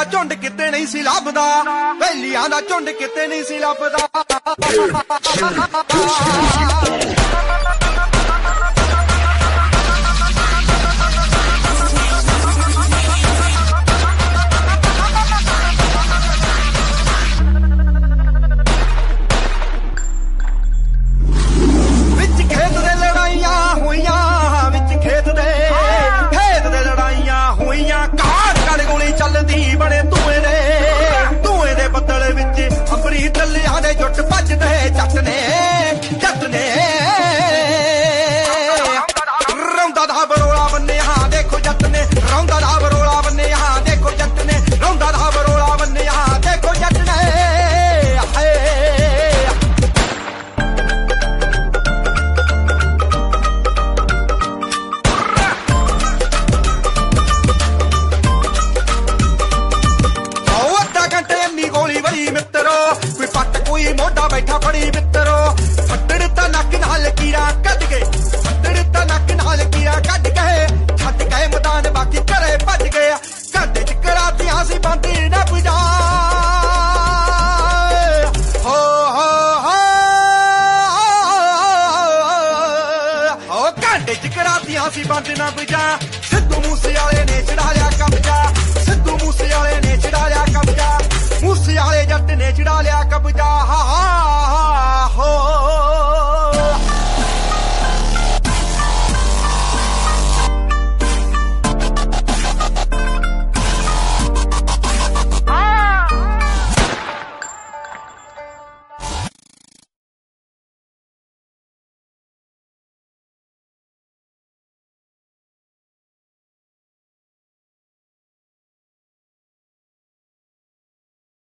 ਝੁੰਡ ਕਿਤੇ ਨਹੀਂ ਸੀ ਲੱਭਦਾ, ਬੇਲੀਆਂ ਦਾ ਝੁੰਡ ਕਿਤੇ ਨਹੀਂ ਸੀ ਲੱਭਦਾ। ਬਣੇ ਧੂਏ ਦੇ ਬੱਦਲ ਵਿੱਚ ਅੰਬਰੀ ਟੱਲਿਆਂ ਦੇ ਜੁੱਟ ਭੱਜਦੇ ਜੱਟ ਨੇ ਰੌਂਦਾ ਦਾ ਬਰੋਲਾ ਬੰਨਿਆ ਦੇਖੋ ਜੱਟ ਨੇ, ਰੌਂਦਾ ਦਾ ਬਰੋਲਾ ਬੰਨਿਆ ਦੇਖੋ ਜੱਟ ਨੇ, ਰੌਂਦਾ ਦਾ ਬਰੋਲਾ ਬੰਨਿਆ ਦੇਖੋ ਜੱਟ ਨੇ। ਕੋਈ ਪੱਟ ਕੋਈ ਮੋਢਾ ਬੈਠਾ ਫੜੀ ਮਿੱਤਰੋ, ਫੱਟੜ ਤਾਂ ਨੱਕ ਨਾਲ ਲਕੀਰਾਂ ਕੱਢ ਗਏ, ਫੱਟੜ ਤਾਂ ਨੱਕ ਨਾਲ ਲਕੀਰਾਂ ਕੱਢ ਗਏ, ਛੱਡ ਗਏ ਮੈਦਾਨ ਬਾਕੀ ਘਰੇ ਭੱਜ ਗਏ। ਘਾਟੇ ਚ ਕਰਾਤੀਆਂ ਸੀ ਬੰਦੀ ਨਾ ਬੁਝਾ, ਹੋ ਘਾਟੇ ਚ ਕਰਾਤੀਆਂ ਸੀ ਬੰਦ ਨਾ ਬੁਝਾ। ਸਿੱਧੂ ਮੂਸੇ ਵਾਲੇ ਨੇ ਚੜਾ ਲਿਆ ਕਬਜ਼ਾ, ਸਿੱਧੂ ਮੂਸੇ ਵਾਲੇ ਨੇ ਚੜਾ ਲਿਆ ਕਬਜ਼ਾ, ਮੂਸੇ ਵਾਲੇ ਜੱਟ ਨੇ ਚੜਾ ਲਿਆ ਕਬਜ਼ਾ।